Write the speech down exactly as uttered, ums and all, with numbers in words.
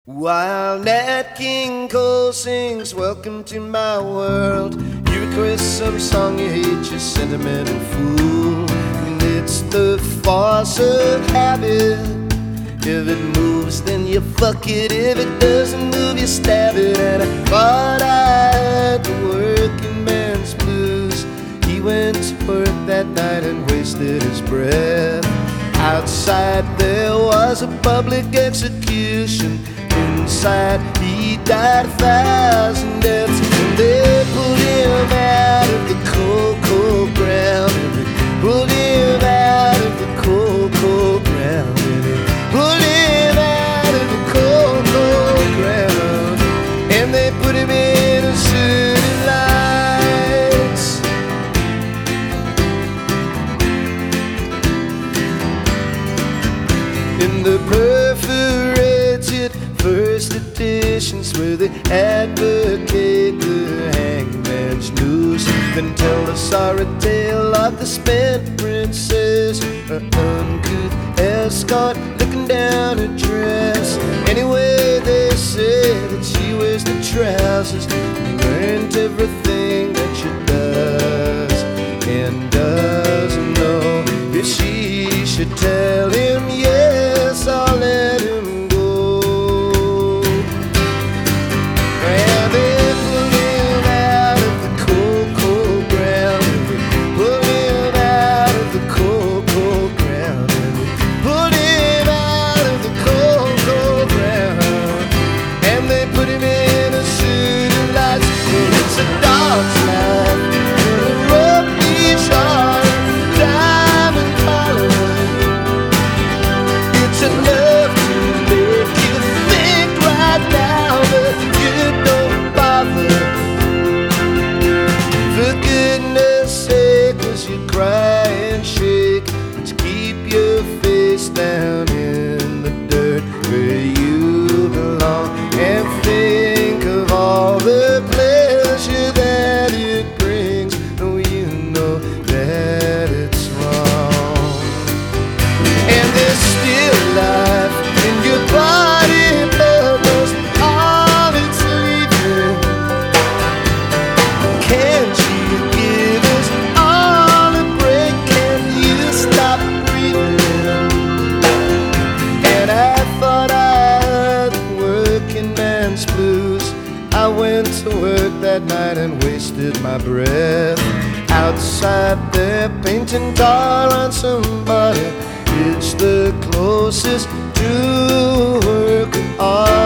While Nat King Cole sings "Welcome to my world," you request some song you hate, you're sentimental fool. And it's the force of habit. If it moves, then you fuck it. If it doesn't move, you stab it. And I thought I had the working man's blues. He went to work that night and wasted his breath. Outside there was a public execution. Inside he died a thousand deaths. And they pulled him out of the cold, cold ground. And they pulled him out of the cold, cold ground. And they pulled him out of the cold, cold ground. And they put him in a suit of lights. In the perforated first editions where they advocate the hangman's noose, then tell the sorry tale of the spent princess, her uncouth escort looking down her dress. Anyway, they say that she wears the trousers and learned everything that she does and doesn't know. If she should tell him yes, I'll let him go. Cry and shake, but keep your face down in the dirt where you belong, and think of all the pleasure that it brings. Oh, you know that it's wrong. And there's still life in your body, but that's all it's leaving. Can't you give us all a break? Can you stop breathing? And I thought I had the working man's blues. I went to work that night and wasted my breath. Outside there painting tar on somebody, it's the closest to work art